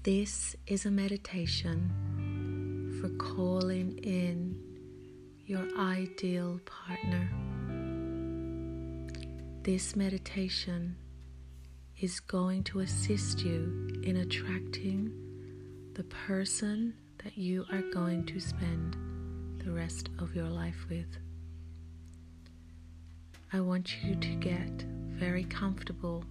This is a meditation for calling in your ideal partner. This meditation is going to assist you in attracting the person that you are going to spend the rest of your life with. I want you to get very comfortable.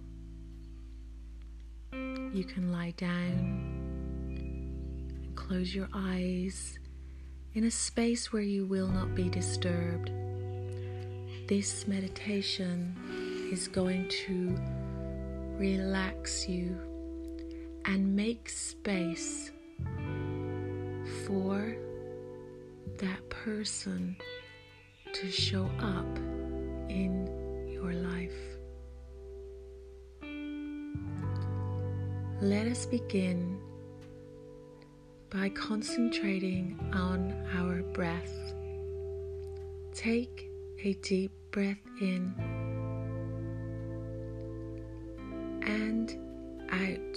You can lie down and close your eyes in a space where you will not be disturbed. This meditation is going to relax you and make space for that person to show up in your life. Let us begin by concentrating on our breath. Take a deep breath in and out.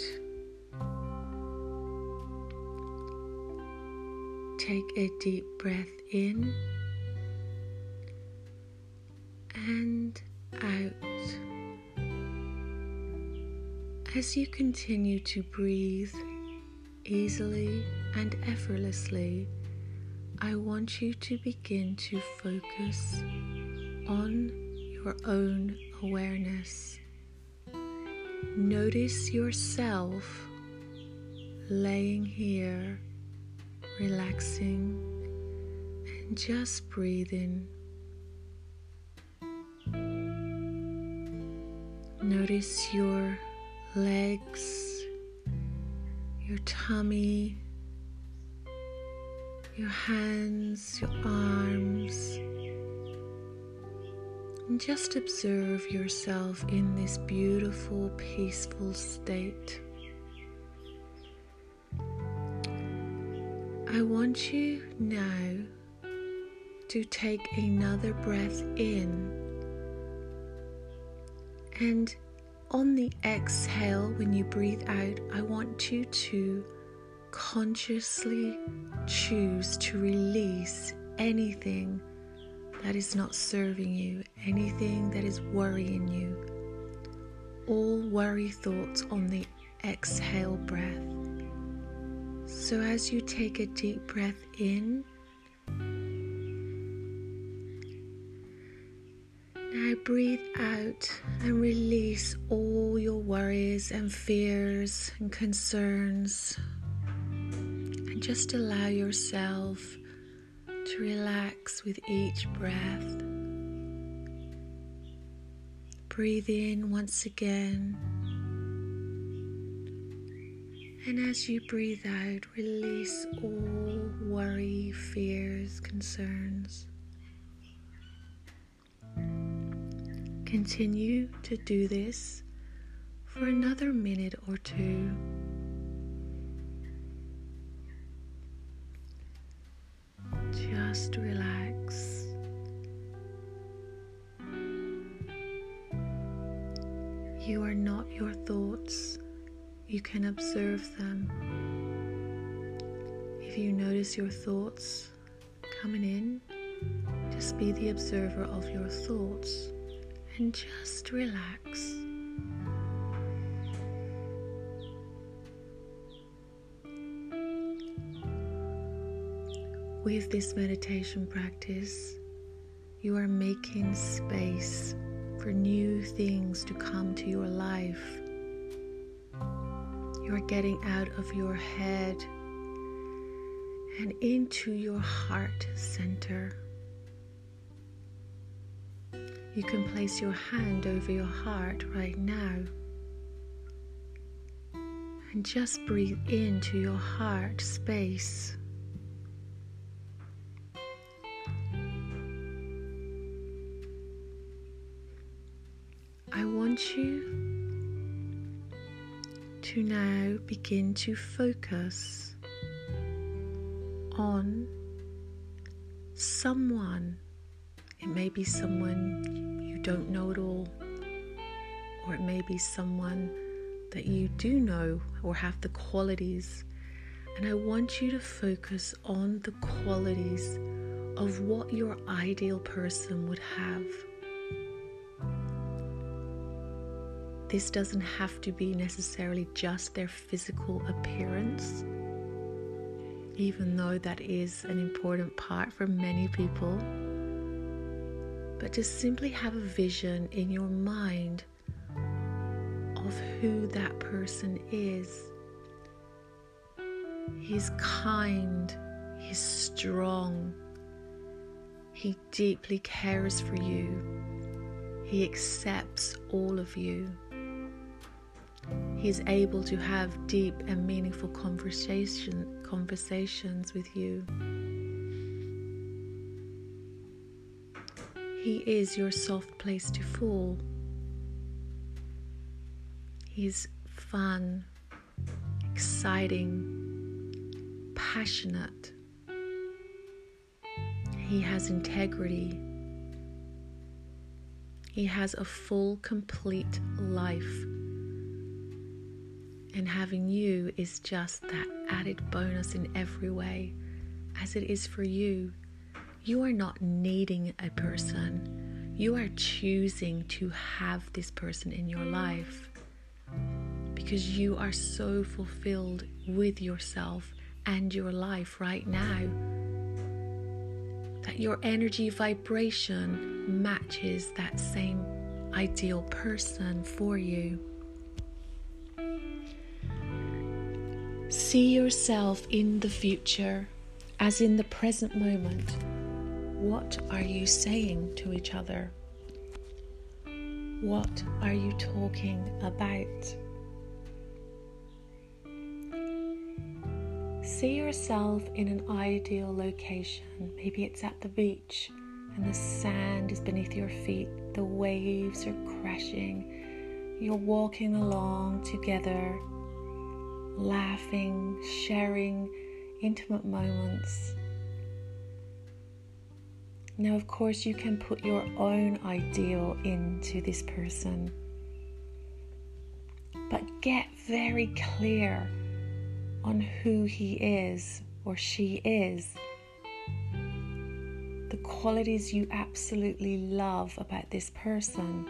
Take a deep breath in and out. As you continue to breathe easily and effortlessly, I want you to begin to focus on your own awareness. Notice yourself laying here, relaxing and just breathing. Notice your legs, your tummy, your hands, your arms, and just observe yourself in this beautiful, peaceful state. I want you now to take another breath in, and on the exhale, when you breathe out, I want you to consciously choose to release anything that is not serving you, anything that is worrying you. All worry thoughts on the exhale breath. So as you take a deep breath in, now breathe out and release all your worries and fears and concerns, and just allow yourself to relax with each breath. Breathe in once again, and as you breathe out, release all worry, fears, concerns. Continue to do this for another minute or two. Just relax. You are not your thoughts. You can observe them. If you notice your thoughts coming in, just be the observer of your thoughts and just relax. With this meditation practice, you are making space for new things to come to your life. You are getting out of your head and into your heart center. You can place your hand over your heart right now and just breathe into your heart space. I want you to now begin to focus on someone. It may be someone you don't know at all, or it may be someone that you do know or have the qualities. And I want you to focus on the qualities of what your ideal person would have. This doesn't have to be necessarily just their physical appearance, even though that is an important part for many people. But to simply have a vision in your mind of who that person is. He's kind, he's strong, he deeply cares for you, he accepts all of you. He's able to have deep and meaningful conversations with you. He is your soft place to fall. He's fun, exciting, passionate. He has integrity. He has a full, complete life. And having you is just that added bonus in every way, as it is for you. You are not needing a person. You are choosing to have this person in your life because you are so fulfilled with yourself and your life right now that your energy vibration matches that same ideal person for you. See yourself in the future as in the present moment. What are you saying to each other? What are you talking about? See yourself in an ideal location. Maybe it's at the beach and the sand is beneath your feet. The waves are crashing. You're walking along together, laughing, sharing intimate moments. Now, of course, you can put your own ideal into this person, but get very clear on who he is or she is, the qualities you absolutely love about this person.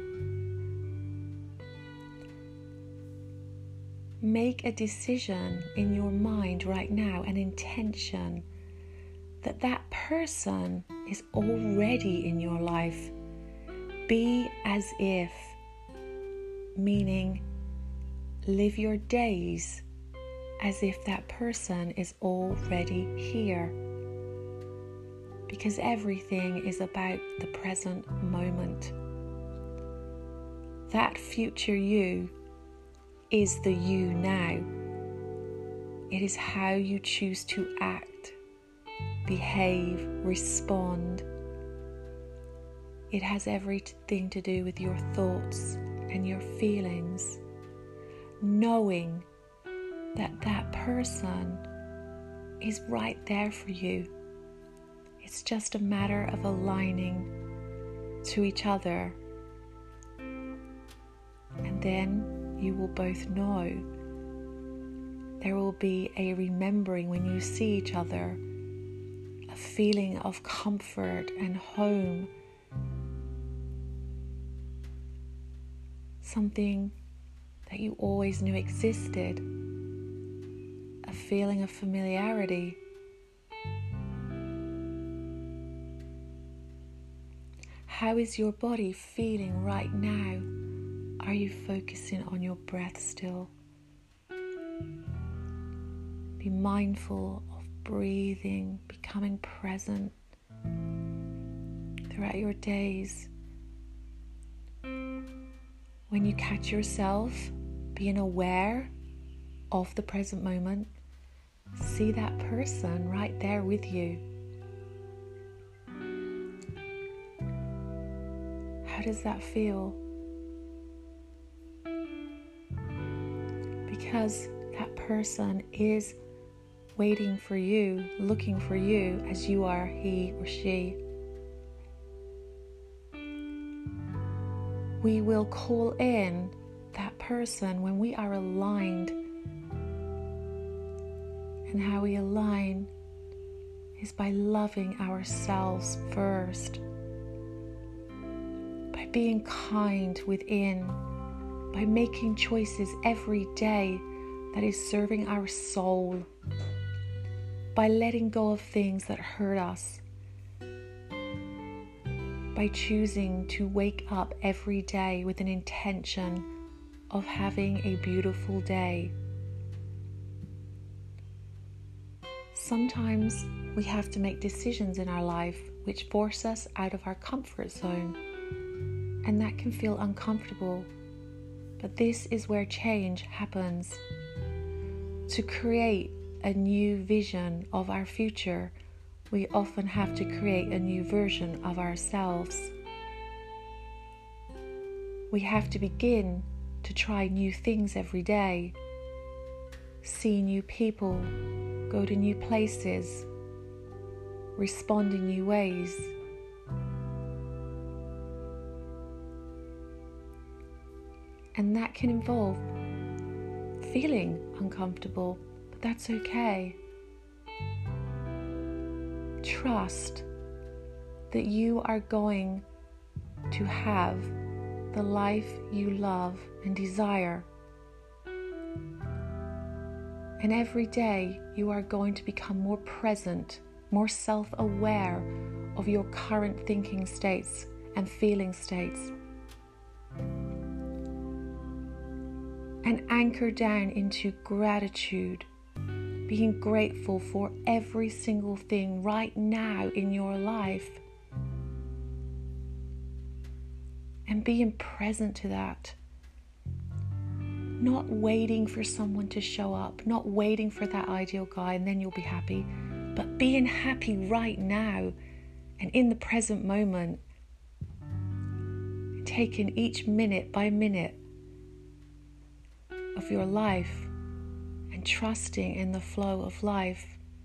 Make a decision in your mind right now, an intention that that person is already in your life. Be as if, meaning live your days as if that person is already here. Because everything is about the present moment. That future you is the you now. It is how you choose to act, behave, respond. It has everything to do with your thoughts and your feelings. Knowing that that person is right there for you. It's just a matter of aligning to each other. And then you will both know. There will be a remembering when you see each other, a feeling of comfort and home. Something that you always knew existed. A feeling of familiarity. How is your body feeling right now? Are you focusing on your breath still? Be mindful of breathing, becoming present throughout your days. When you catch yourself being aware of the present moment, see that person right there with you. How does that feel? Because that person is waiting for you, looking for you as you are he or she. We will call in that person when we are aligned. And how we align is by loving ourselves first, by being kind within, by making choices every day that is serving our soul, by letting go of things that hurt us, by choosing to wake up every day with an intention of having a beautiful day. Sometimes we have to make decisions in our life which force us out of our comfort zone, and that can feel uncomfortable. But this is where change happens. To create a new vision of our future, we often have to create a new version of ourselves. We have to begin to try new things every day, see new people, go to new places, respond in new ways. And that can involve feeling uncomfortable, but that's okay. Trust that you are going to have the life you love and desire. And every day you are going to become more present, more self-aware of your current thinking states and feeling states. And anchor down into gratitude, being grateful for every single thing right now in your life. And being present to that. Not waiting for someone to show up, not waiting for that ideal guy and then you'll be happy, but being happy right now and in the present moment. Taking each minute by minute of your life and trusting in the flow of life.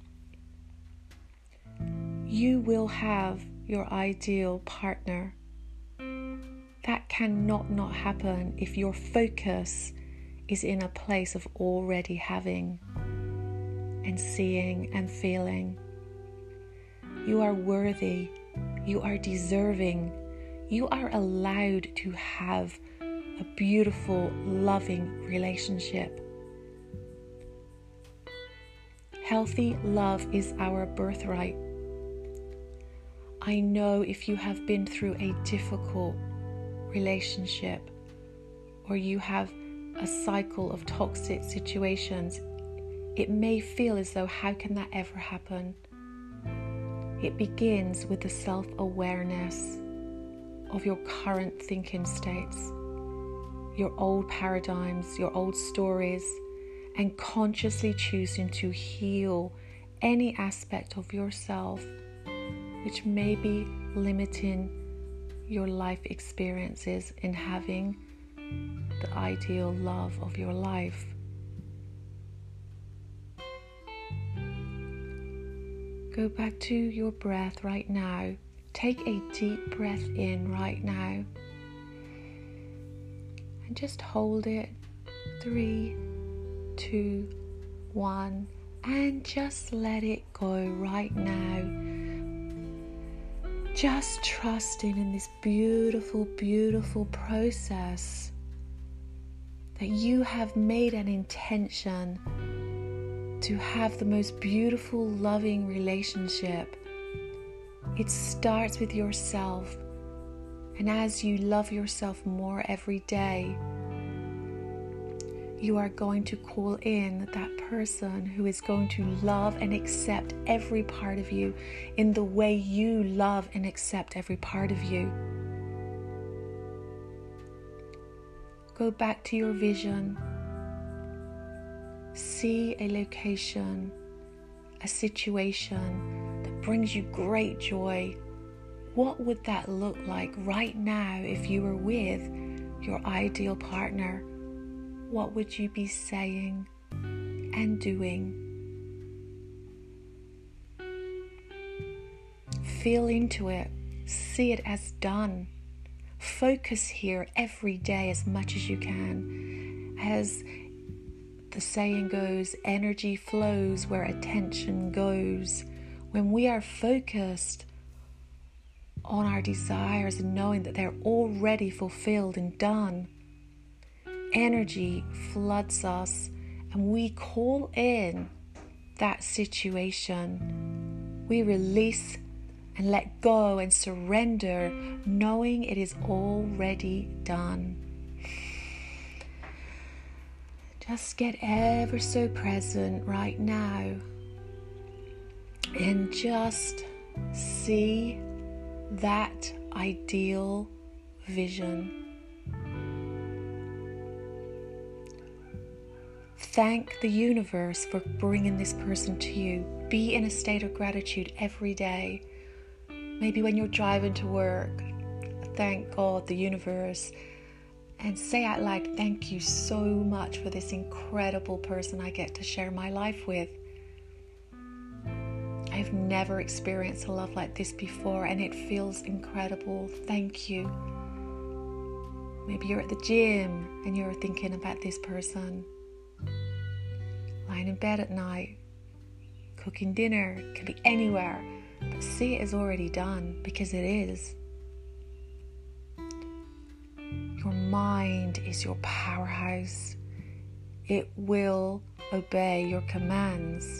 You will have your ideal partner. That cannot not happen if your focus is in a place of already having and seeing and feeling. You are worthy. You are deserving. You are allowed to have a beautiful, loving relationship. Healthy love is our birthright. I know if you have been through a difficult relationship or you have a cycle of toxic situations, it may feel as though, how can that ever happen? It begins with the self-awareness of your current thinking states, your old paradigms, your old stories, and consciously choosing to heal any aspect of yourself which may be limiting your life experiences in having the ideal love of your life. Go back to your breath right now. Take a deep breath in right now. And just hold it. 3, 2, 1. And just let it go right now. Just trusting in this beautiful, beautiful process that you have made an intention to have the most beautiful, loving relationship. It starts with yourself, and as you love yourself more every day, you are going to call in that person who is going to love and accept every part of you in the way you love and accept every part of you. Go back to your vision. See a location, a situation that brings you great joy. What would that look like right now if you were with your ideal partner? What would you be saying and doing? Feel into it. See it as done. Focus here every day as much as you can. As the saying goes, energy flows where attention goes. When we are focused on our desires and knowing that they're already fulfilled and done, energy floods us and we call in that situation. We release and let go and surrender, knowing it is already done. Just get ever so present right now and just see that ideal vision. Thank the universe for bringing this person to you. Be in a state of gratitude every day. Maybe when you're driving to work, thank God, the universe, and say out loud, thank you so much for this incredible person I get to share my life with. I've never experienced a love like this before and it feels incredible. Thank you. Maybe you're at the gym and you're thinking about this person. Lying in bed at night, cooking dinner, it can be anywhere. But see it is already done, because it is. Your mind is your powerhouse. It will obey your commands.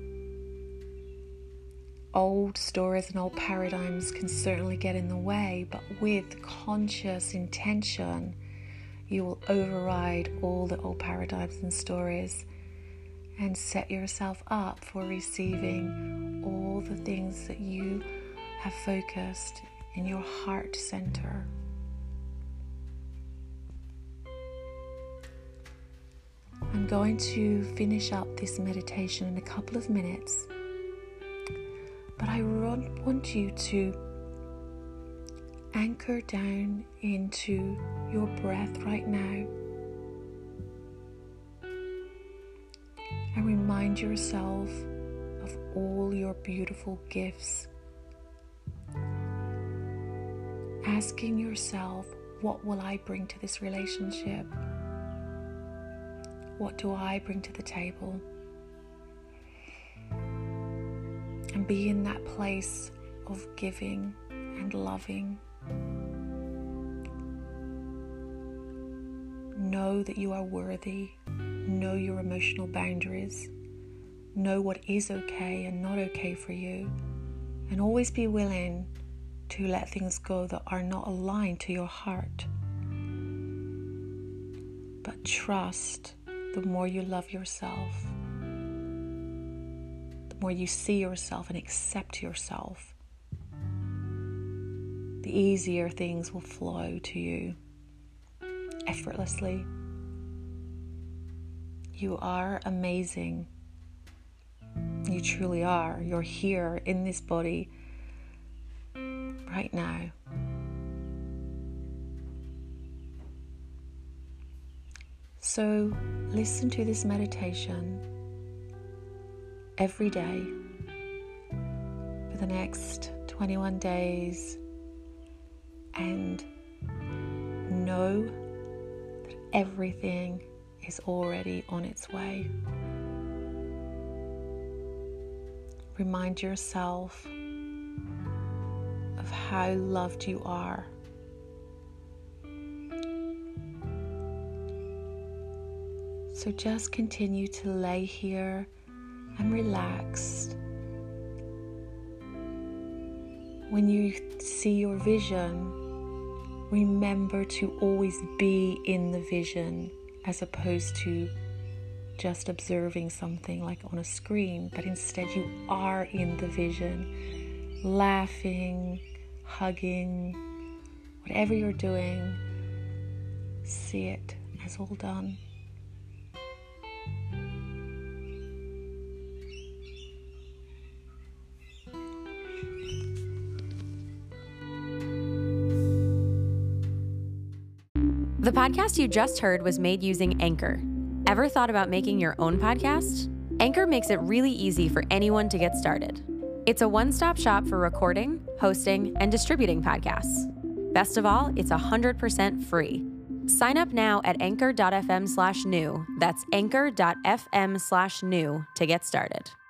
Old stories and old paradigms can certainly get in the way, but with conscious intention, you will override all the old paradigms and stories and set yourself up for receiving all the things that you have focused in your heart center. I'm going to finish up this meditation in a couple of minutes, but I want you to anchor down into your breath right now and remind yourself of all your beautiful gifts. Asking yourself, what will I bring to this relationship? What do I bring to the table? And be in that place of giving and loving. Know that you are worthy. Know your emotional boundaries. Know what is okay and not okay for you. And always be willing to let things go that are not aligned to your heart. But trust, the more you love yourself, the more you see yourself and accept yourself, the easier things will flow to you effortlessly. You are amazing. You truly are. You're here in this body right now. So listen to this meditation every day for the next 21 days and know that everything is already on its way. Remind yourself of how loved you are. So just continue to lay here and relax. When you see your vision, remember to always be in the vision as opposed to just observing something like on a screen, but instead you are in the vision, laughing, hugging, whatever you're doing, see it as all done. The podcast you just heard was made using Anchor. Ever thought about making your own podcast? Anchor makes it really easy for anyone to get started. It's a one-stop shop for recording, hosting, and distributing podcasts. Best of all, it's 100% free. Sign up now at anchor.fm/new. That's anchor.fm/new to get started.